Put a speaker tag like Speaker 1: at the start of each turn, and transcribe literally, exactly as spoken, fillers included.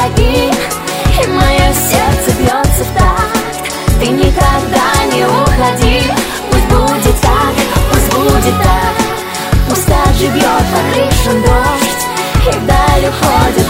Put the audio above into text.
Speaker 1: шаги, и мое сердце бьется в такт. Ты никогда не уходи, пусть будет так, пусть будет так. Пусть так же бьет по крышам дождь, и вдаль уходит